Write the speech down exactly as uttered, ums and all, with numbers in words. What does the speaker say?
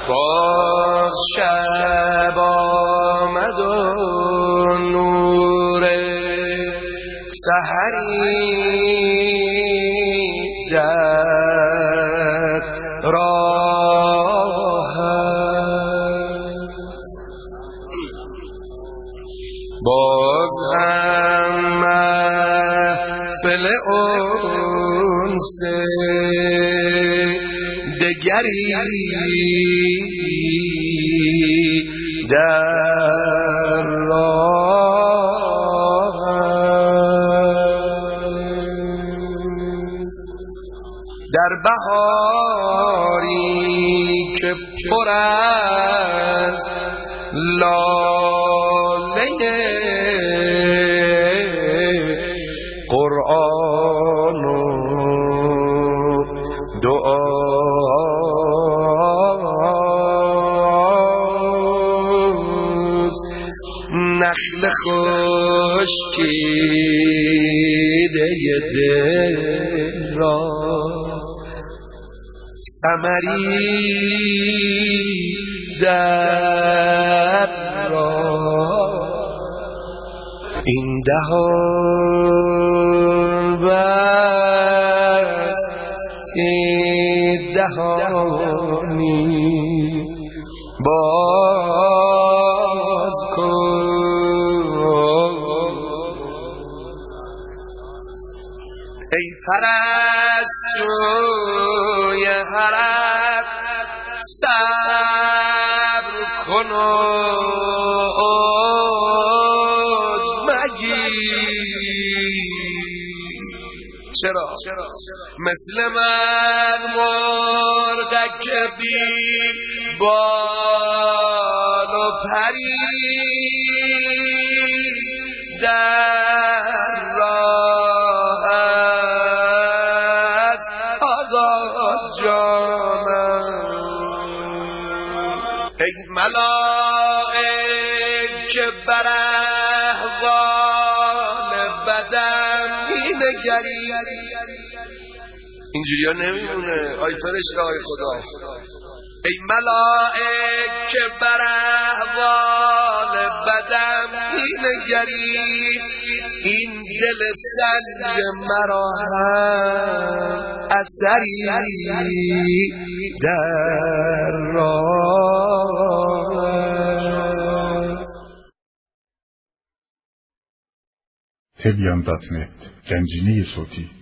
باز شب آمد و نور سحری در راه باز هم محفل انس دگری در راه در بهاری که پر از لاله قرآن و دعاست نخل خشکیده دل را ثمری در راه این دهان بست این دهانی باز کن ای پرستوی حرم صبر کن و عذر مگیر چرا مثل من مرغک بی بال و پری در راه است آقا جانم ای ملائک که بر احوال بدن نگری اینجوری ها نمیمونه آی فرشته های خدا ای ملائک که بر احوال بدن نگری این دل سنگ مرا هم اثری در راه تبیان دات نت گنجینه صوتی